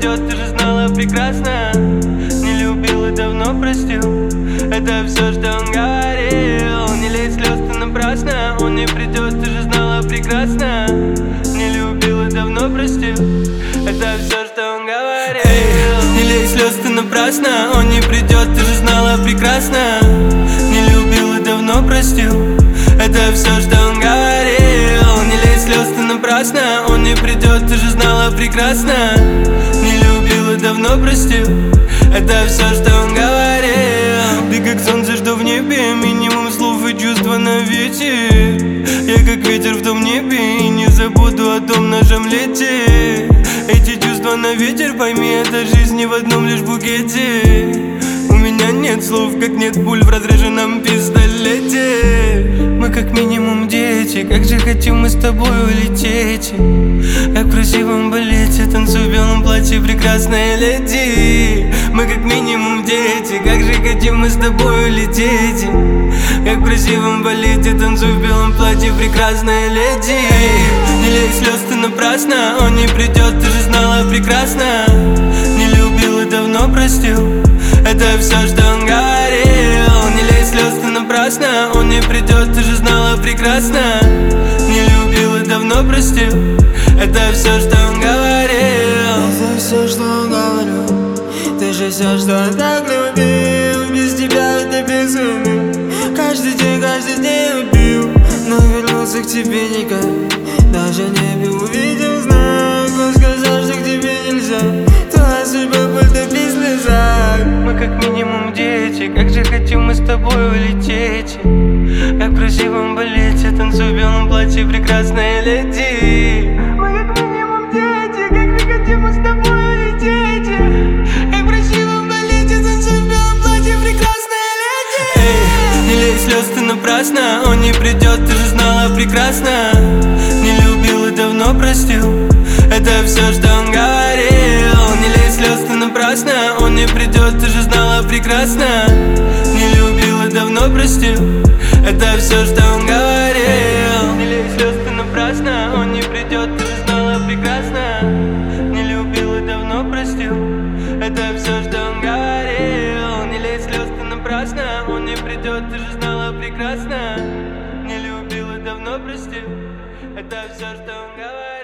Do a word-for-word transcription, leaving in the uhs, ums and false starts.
придет, ты же знала прекрасно. Не любил и давно простил, это все, что он говорил. Не лей слез, ты напрасно, он не придет, ты же знала прекрасно. Не любил и давно простил, это все, что он говорил. Эй, не лей слез, ты напрасно, он не придет, ты же знала прекрасно. Не любил и давно простил, это все, что он говорил. Не лей слез, ты напрасно, он не придет, ты же знала прекрасно. Не любил и давно простил, это все, что он говорил. Ты как солнце, что в небе, минимум слов и чувства на ветер. Я как ветер в том небе и не забуду о том нашем лете. Эти чувства на ветер, пойми, это жизнь не в одном лишь букете. У меня нет слов, как нет пуль в разряженном пистолете. Мы как минимум дети, как же хотим мы с тобой улететь. Как в красивом балете, танцуй в белом платье, прекрасная леди. Мы как минимум дети, как же хотим мы с тобой улететь. Как в красивом балете, танцуй в белом платье, прекрасная леди. Не лей слез, ты напрасно, он не придет, ты же знала прекрасно. Не любил и давно простил, это все, что он говорил. Не лей слез, ты напрасно, он не придет, ты же знала прекрасно. Не любил и давно простил, это все, что он говорил. Это все, что он говорил. Ты же все, что он так любил. Без тебя это безумие. Каждый день, каждый день убил, но вернулся к тебе никак. Даже небе увидел знак, он сказал, что к тебе нельзя. Твоя судьба потопи в слезах. Мы как минимум дети, как же хотим мы с тобой улететь. Как в красивом балете, танцуй в белом платье, прекрасная леди. Мы как минимум дети, как же хотим мы с тобой улететь. Как в красивом балете, танцуй в белом платье, прекрасная леди. Эй, не лей слез, ты напрасно, он не придет, ты же знала прекрасно. Не любил и давно простил, это все, что он говорил. Не лей слез, ты напрасно, он не придет, ты же знала прекрасно. Не любил и давно простил, это все, что он говорил. Не лей слез, ты напрасно, он не придет, ты же знала прекрасно. Не любил и давно простил, это все, что он говорил. Не лей слез, ты напрасно, он не придет, ты же знала прекрасно. Не любил и давно простил, это все, что он говорил.